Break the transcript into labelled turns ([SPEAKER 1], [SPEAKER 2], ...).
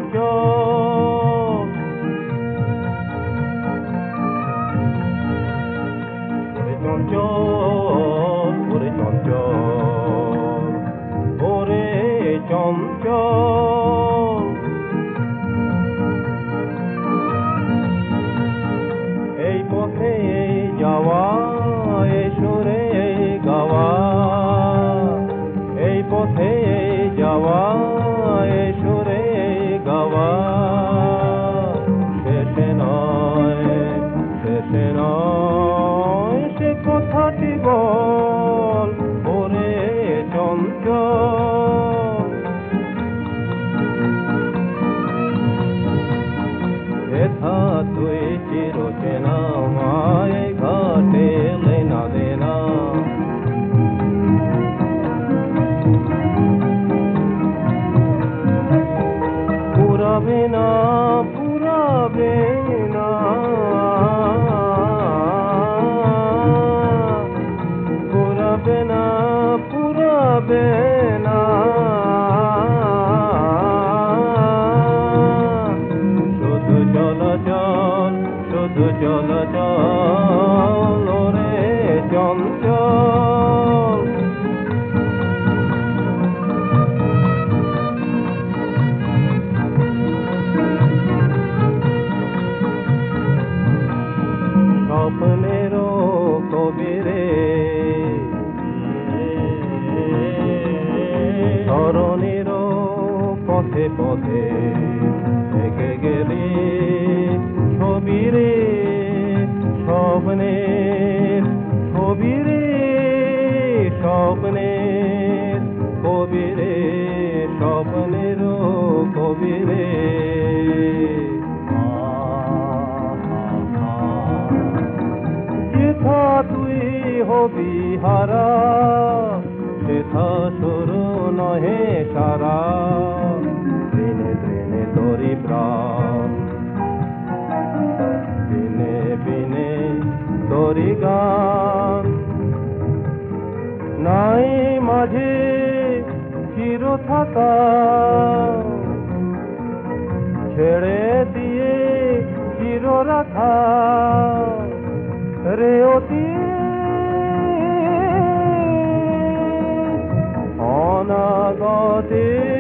[SPEAKER 1] চঞ্চল ওরে চঞ্চল ওরে চঞ্চল এই পথে যাওয়া এই সুরে গাওয়া এই পথে যাওয়া এই সুরে গাওয়া শেষে নয় সে কথাটি বল ওরে চঞ্চল যেথা তুই চিরচেনা মায় ঘাটে লেনা দেনা পুরাবে না পুরাবে না পুরাবে না পুরাবে না শুধু চলাচল শুধু চলাচল ওরে চঞ্চল স্বপ্নেরও কবিরে স্মরণেরও পথে পথে থেকে গেলে ছবিরে স্বপ্নের ছবিরে স্বপ্নের কবিরে স্বপ্নেরও কবিরে যেথা তুই হবি হারা সেথা শুরু নহে সারা দিনে দিনে তোরি প্রাণ দিনে দিনে তোরি গান নাই মাঝে চির থাকা ছেড়ে দিয়ে চির রাখা রে অতি অনাগতে